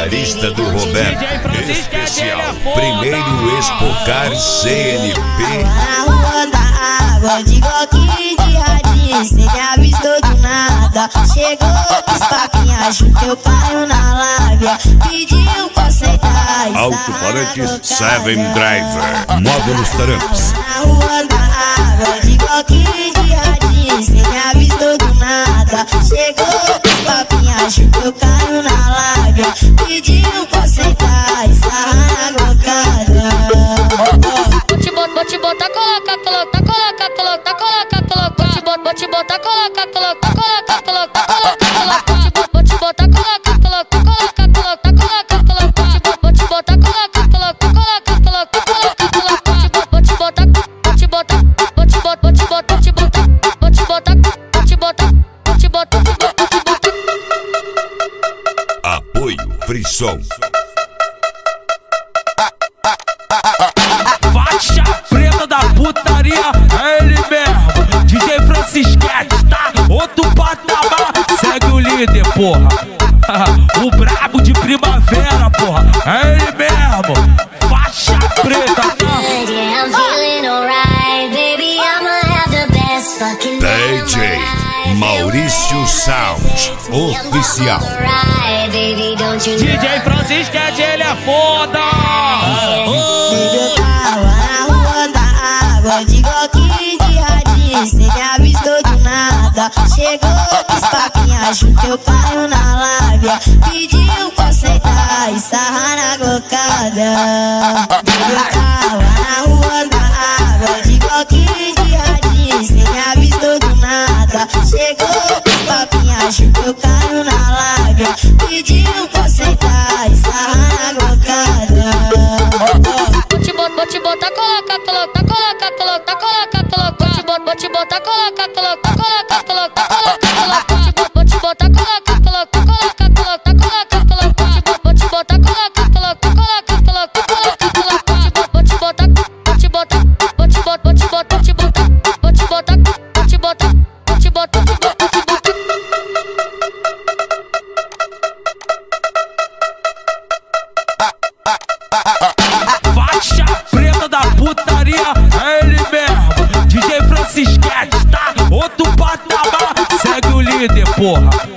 Vigarista do Roberto, especial, primeiro Expocar CNP. Na rua da água, de Glock de radinho, cê me avistou do nada. Chegou com os papinhos, junto eu caio na lábia. Pediu pra sentar e Alto-falantes 7 Driver, módulos Tramps. na rua da água, de Glock de radinho, cê me avistou do nada. Chegou com os papinhos, junto eu caio na lábia. Pediu pra sentar e sarrar na glocada. Vou te botar, coloca, coloca, coloca, coloca, coloca, coloca. Vou te botar, coloca, coloca, coloca, coloca, coloca. Vou te botar, coloca, coloca, coloca, coloca, coloca, coloca. Vou te botar, coloca, coloca, coloca, coloca, coloca. Vou te botar, vou te botar, vou te botar, vou te botar, vou te botar, vou te botar, vou te botar, vou te botar, vou te botar. Apoio Frisson. Faixa preta da putaria, é ele mesmo, DJ Francisquete, tá? Outro patamar, segue o líder, porra. O brabo de primavera, porra, é ele mesmo. Faixa preta, tá? DJ Maurício Sound Oficial. DJ Francisquete, ele é foda. Eu tava na rua da água, de Glock de radinho, cê me avistou do nada. Chegou com os papinhos, junto eu caio na lábia. Pediu pra sentar e sarrar na glocada. Eu tava na rua da água, de Glock de radinho, cê me avistou do nada. Chegou com os papinhos, junto eu caio na lábia. Pediu pra sentar e sarrar na glocada. Vou te botar, coloca, coloca, coloca, coloca, coloca, coloca. Vou te botar, coloca, coloca, coloca, coloca, coloca. Vou te botar, coloca, coloca, coloca, coloca, coloca, coloca. Vou te botar, coloca, coloca, coloca, coloca, coloca. Vou te botar, vou te botar, vou te botar, vou te botar, vou te botar, vou te botar, vou te botar, vou te botar, vou te botar. Faixa preta da putaria, é ele mesmo, DJ Francisquete, tá? Outro patamar, segue o líder, porra.